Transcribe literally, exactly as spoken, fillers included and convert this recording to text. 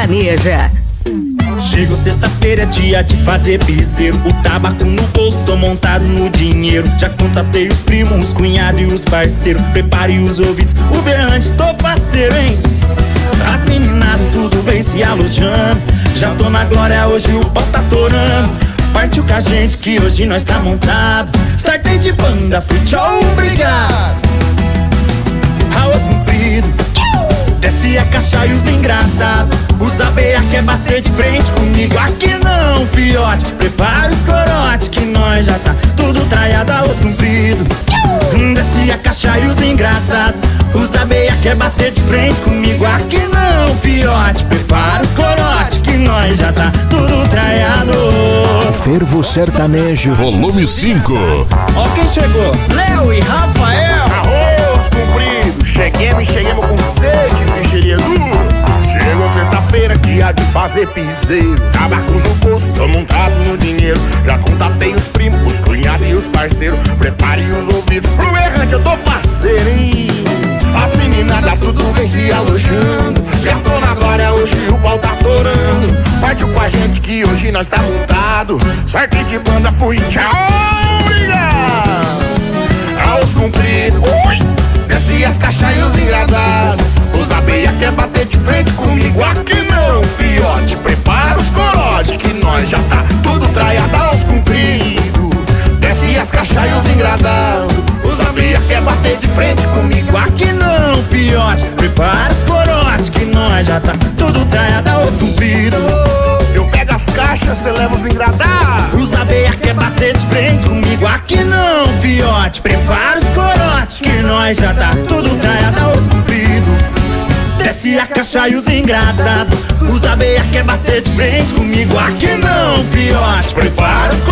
sertaneja. Chegou sexta-feira, é dia de fazer piseiro. O tabaco no bolso, tô montado no dinheiro. Já contatei os primos, os cunhados e os parceiros. Prepare os ouvidos, o berrante, tô faceiro, hein? As meninadas tudo vem se alojando. Já tô na glória, hoje o pau tá torando. Partiu com a gente que hoje nós tá montado. Sartei de banda, fui tchau, obrigado. Arroz comprido, desce a caixa e os engradados. Os abeia quer bater de frente comigo. Aqui não, fiote, prepara os corotes que nós já tá tudo traiado. Arroz comprido, desce a caixa e os engradados. Os abeia quer bater de frente comigo. Aqui não, fiote, prepara os corotes que nós já tá tudo traiado. Fervo Sertanejo Volume cinco. Ó quem chegou, Léo e Rafael. Arroz comprido, cheguemos e cheguemos com sede, ficheria dura. Chegou sexta-feira, dia de fazer piseiro. Tabaco no bolso, tô montado no dinheiro. Já contatei os primos, os cunhados e os parceiros. Prepare os ouvidos pro errante, eu tô faceiro, hein? As meninadas tudo vem se alojando. Já tô na glória, hoje o pau tá torando. Partiu com a gente que hoje nós tá montado. Sartei de banda, fui tchau, obrigado. Arroz comprido, ui, desce as caixas e os engradados. Os abeia quer bater de frente comigo. Aqui não, fiote, prepara os corotes que nós já tá tudo traiado. Arroz comprido, desce as caixas e os engradados. Os abeia quer bater de frente comigo. Aqui não, fiote, prepara os corotes que nós já tá tudo traiado. Arroz comprido, eu pego as caixas, cê leva os engradados. Os abeia quer bater de frente comigo. Aqui não, fiote, prepara os corotes que nós já tá tudo traiado. Arroz comprido, desce a caixa e os engradados. Os abeia quer bater de frente comigo. Aqui não, fiote, prepara os